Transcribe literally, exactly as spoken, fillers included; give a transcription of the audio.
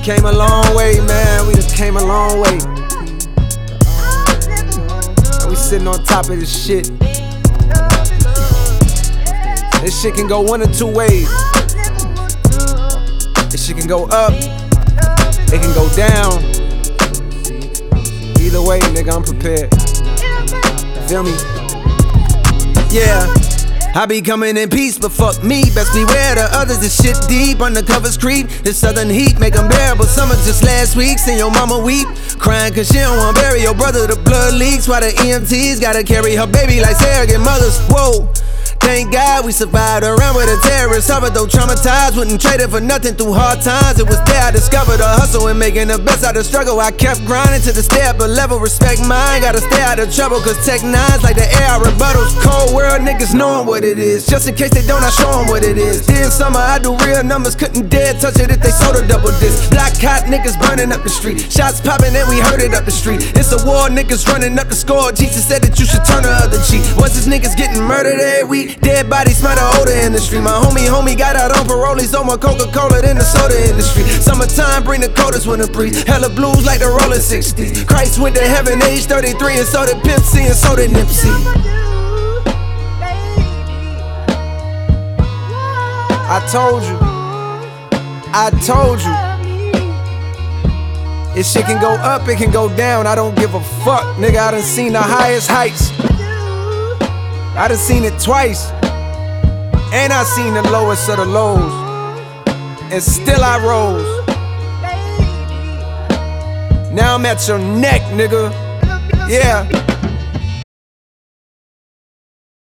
came a long way, man. We done came a long way. And we sitting on top of this shit. This shit can go one or two ways. This shit can go up, it can go down. Either way, nigga, I'm prepared. Feel me? Yeah. I be coming in peace, but fuck me. Best beware the others, this shit deep. Undercovers creep, this southern heat make them bearable. Summer just last week, seen your mama weep, crying cause she don't wanna bury your brother. The blood leaks while the E M Ts gotta carry her baby like surrogate mothers. Whoa. Thank God we survived around with a terrorist. Suffered though traumatized, wouldn't trade it for nothing through hard times. It was there I discovered the hustle and making the best out of struggle. I kept grinding to the stay up a level, respect mine. Gotta stay out of trouble cause tech nines like the air I rebuttals. Cold world niggas knowing what it is. Just in case they don't, I show them what it is. Dear summer, I do real numbers, couldn't dare touch it if they sold a double disc. Black hot niggas burning up the street, shots popping and we heard it up the street. It's a war, niggas running up the score. Jesus said that you should turn the other cheek. Once these niggas getting murdered every week, dead bodies smell the odor in the street. My homie, homie got out on parole. He's on more Coca-Cola than the soda industry. Summertime bring the coldest winter breeze. Hella blues like the rolling sixties. Christ went to heaven age thirty-three, and so did Pimp C and so did Nipsey. I told you, I told you. This shit can go up, it can go down. I don't give a fuck, nigga. I done seen the highest heights. I done seen it twice. And I seen the lowest of the lows. And still I rose. Now I'm at your neck, nigga. Yeah.